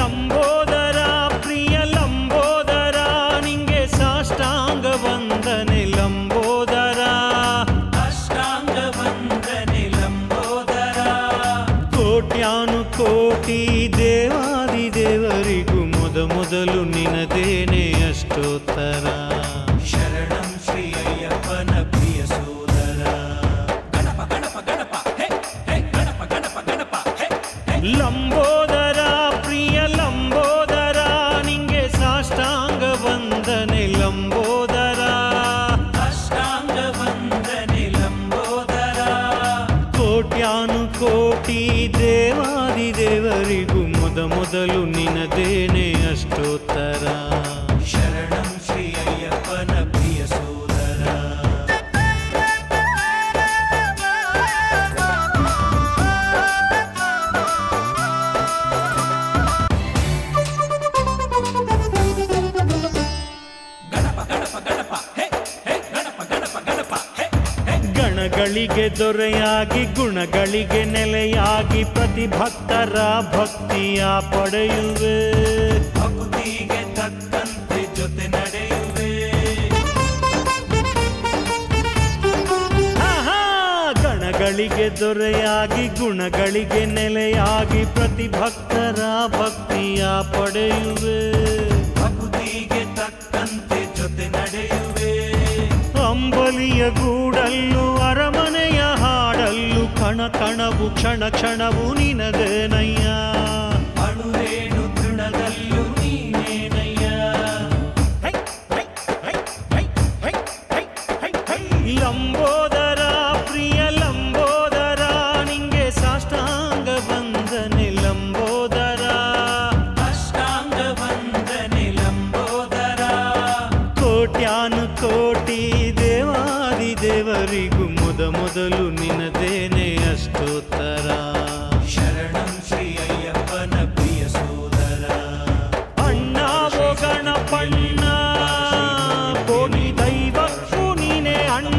ಲಂಬೋದರ ಪ್ರಿಯ ಲಂಬೋದರ ನಿಂಗೆ ಸಾಷ್ಟಾಂಗ ವಂದನೆ ಲಂಬೋದರ ಅಷ್ಟಾಂಗ ವಂದನೆ ಲಂಬೋದರ ಕೋಟ್ಯಾನು ಕೋಟಿ ದೇವಾದಿ ದೇವರಿಗೂ ಮೊದಲು ನಿನದೇನೆ ಅಷ್ಟೋತ್ತರ ಶರಣಂ ಶ್ರೀ ಅಯ್ಯಪ್ಪನ ಪ್ರಿಯ ಸೋದರ ಗಣಪ ಗಣಪ ಗಣಪ ಹೇ ಹೇ ಗಣಪ ಗಣಪ ಗಣಪ ಹೇ ಹೇ ಲಂಬೋದರ ಪ್ರಿಯ ಲಂಬೋದರ ನಿಂಗೆ ಸಾಷ್ಟಾಂಗ ವಂದನೆ ಲಂಬೋದರ ಅಷ್ಟಾಂಗ ವಂದನೆ ಲಂಬೋದರ ಕೋಟ್ಯಾನು ಕೋಟಿ ದೇವಾದಿ ದೇವರಿಗೂ ಮೊದಲು ನಿನದೇನೆ ಅಷ್ಟೋತ್ತರ ಶರಣಂ ಶ್ರೀ ಅಯ್ಯಪ್ಪನ ಪ್ರಿಯ ಸೋದರ ಗಣಪ ಗಣಪ ಗಣಪ ಹೇ ಹೇ ಗಣಪ ಗಣಪ ಗಣಪ ಹೇ ಹೇ ಗಣಗಳಿಗೆ ದೊರೆಯಾಗಿ ಗುಣಗಳಿಗೆ ನೆಲೆಯಾಗಿ ಪ್ರತಿ ಭಕ್ತರ ಭಕ್ತಿಯ ಪಡೆಯುವೆ ಭಕ್ತಿಗೆ ತಕ್ಕಂತೆ ಜೊತೆ ನಡೆಯುವೆ ಆಹಾ! ಗಣಗಳಿಗೆ ದೊರೆಯಾಗಿ ಗುಣಗಳಿಗೆ ನೆಲೆಯಾಗಿ ಪ್ರತಿ ಭಕ್ತರ ಭಕ್ತಿಯ ಪಡೆಯುವೆ ಭಕ್ತಿಗೆ ತಕ್ಕಂತೆ ಜೊತೆ ನಡೆಯುವೆ ಅಂಬಲಿಯ ಗೂಡಲ್ಲೂ ಅರಮನೆಯ ಹಾಡಲ್ಲೂ ಕಣ ಕಣವು ಕ್ಷಣ ಕ್ಷಣವು ನಿನದೇನಯ್ಯ ಅಣುರೇಣು ತೃಣದಲ್ಲೂ ನೀನೇನಯ್ಯ ಲಂಬೋದರ ಪ್ರಿಯ ಲಂಬೋದರ ನಿಂಗೆ ಸಾಷ್ಟಾಂಗ ವಂದನೆ ಲಂಬೋದರ ಅಷ್ಟಾಂಗ ವಂದನೆ ಲಂಬೋದರ ಕೋಟ್ಯಾನು ಕೋಟಿ ದೇವಾದಿ ದೇವರಿಗೂ ಮೊದಲು ನಿನದೇನೆ ಅಷ್ಟೋತ್ತರ ಶರಣಂ ಶ್ರೀ ಅಯ್ಯಪ್ಪನ ಪ್ರಿಯ ಸೋದರ ಅಣ್ಣ ಓ ಗಣಪಣ್ಣ ಕೋಟಿ ದೈವಕ್ಕೂ ನೀನೆ ಅಣ್ಣ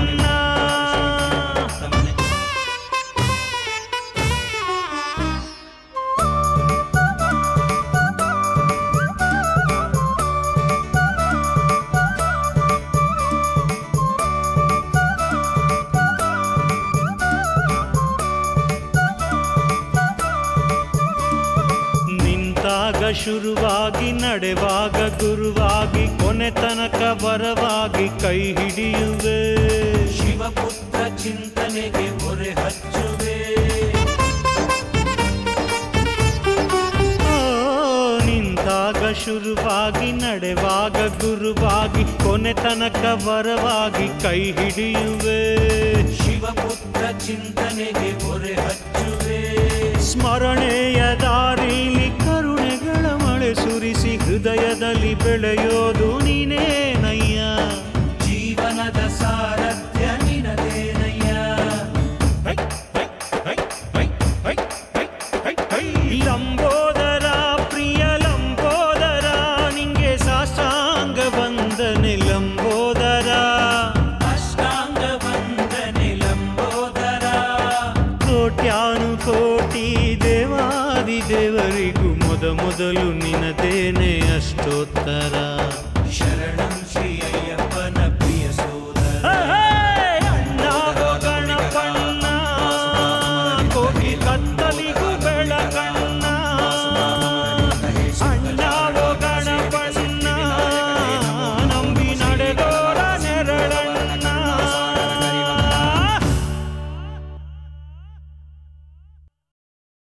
ನಿಂತಾಗ ಶುರುವಾಗಿ ನಡೆವಾಗ ಗುರುವಾಗಿ ಕೊನೆ ತನಕ ಬರವಾಗಿ ಕೈ ಹಿಡಿಯುವೆ ಶಿವಪುತ್ರ ಚಿಂತನೆಗೆ ಹೊರೆ ಹಚ್ಚುವೆ ಓ, ನಿಂತಾಗ ಶುರುವಾಗಿ ನಡೆವಾಗ ಗುರುವಾಗಿ ಕೊನೆ ತನಕ ಬರವಾಗಿ ಕೈ ಹಿಡಿಯುವೆ ಶಿವಪುತ್ರ ಚಿಂತನೆಗೆ ಹೊರೆ ಹಚ್ಚುವೆ ಸ್ಮರಣೆಯ ದಾರಿಲಿ ಕರುಣೆಗಳ ಮಳೆ ಸುರಿಸಿ ಹೃದಯದಲ್ಲಿ ಬೆಳೆಯೋದು ನೀನೇನಯ್ಯ ಜೀವನದ ಸಾರಥ್ಯ ನಿನದೇನಯ್ಯ ಲಂಬೋದರ ಪ್ರಿಯ ಲಂಬೋದರ ನಿಂಗೆ ಸಾಷ್ಟಾಂಗ ವಂದನೆ ಲಂಬೋದರ ಅಷ್ಟಾಂಗ ವಂದನೆ ಲಂಬೋದರ ಕೋಟ್ಯಾನು ಕೋಟಿ ದೇವಾದಿ ದೇವರಿಗೂ ಮೊದಲು ನಿನದೇನೆ ಅಷ್ಟೋತ್ತರ ಶರಣಂ ಶ್ರೀ ಅಯ್ಯಪ್ಪ